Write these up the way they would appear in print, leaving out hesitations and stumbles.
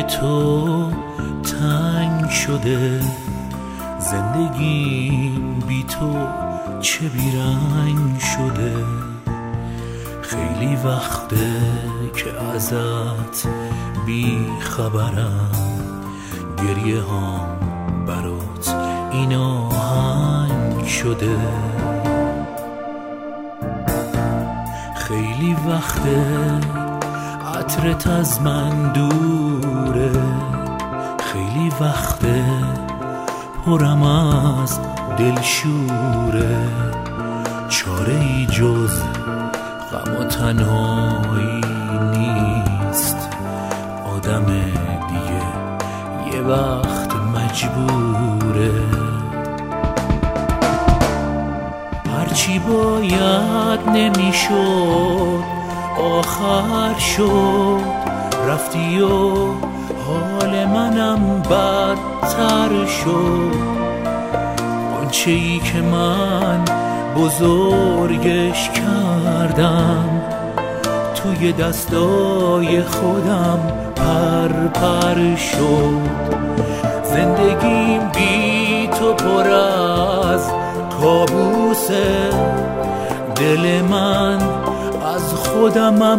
برای تو تنگ شده، زندگیم بی تو چه بیرنگ شده. خیلی وقته که ازت بی خبرم، گریه هام برات این آهنگ شده. خیلی وقته عطرت از من دوره، خیلی وقته پرم از دلشوره. چاره ای جز غم و تنهایی نیست، آدم دیگه یه وقت مجبوره. هرچی باید نمیشد آخر شد، رفتی و حال منم بدتر شد. آنچه ای که من بزرگش کردم، توی دستای خودم پر شد. زندگیم بی تو پر از کابوسه، دل من از خودمم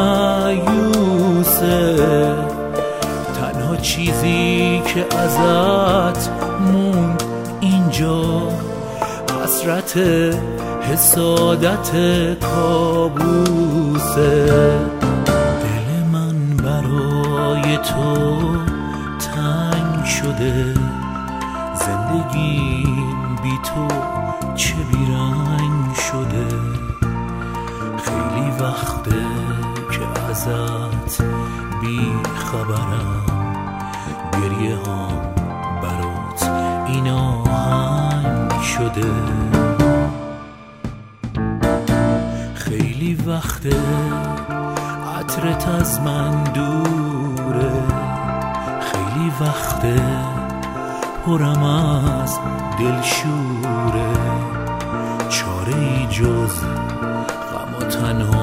مایوسه. تنها چیزی که ازت موند اینجا، حسرت حسادت کابوسه. دل من برای تو تنگ شده، زندگیم بی تو چه بیرنگ شده. خیلی وقته که ازت بی خبرم، گریه هام برات این آهنگ شده. خیلی وقته عطرت از من دوره، خیلی وقته پرم از دلشوره. چاره ای جز غم و تنها